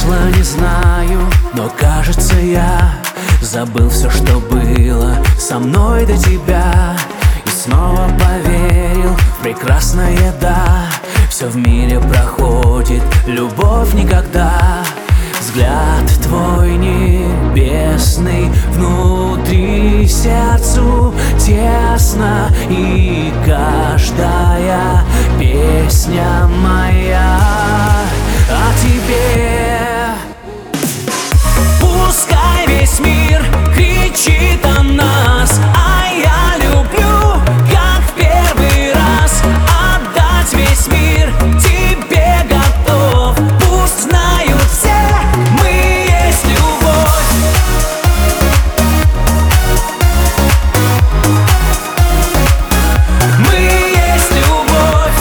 вышло, не знаю, но кажется, я забыл все, что было со мной до тебя. И снова поверил в прекрасное «да». Все в мире проходит, любовь никогда. Взгляд твой небесный, внутри сердцу тесно, и каждая песня моя о тебе. Пускай весь мир кричит о нас, а я люблю, как в первый раз, отдать весь мир тебе готов. Пусть знают все, мы есть любовь. Мы есть любовь.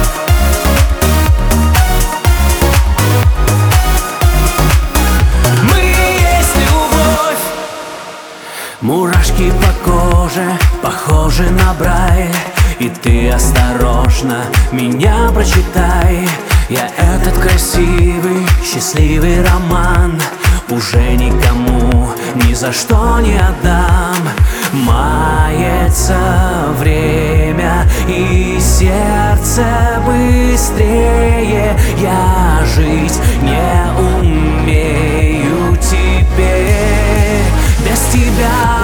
Мы есть любовь. Мурашки по коже, похожи на Брайль, и ты осторожно меня прочитай. Я этот красивый, счастливый роман уже никому ни за что не отдам. Мается время, и сердце быстрее. Я жить не умею теперь без тебя.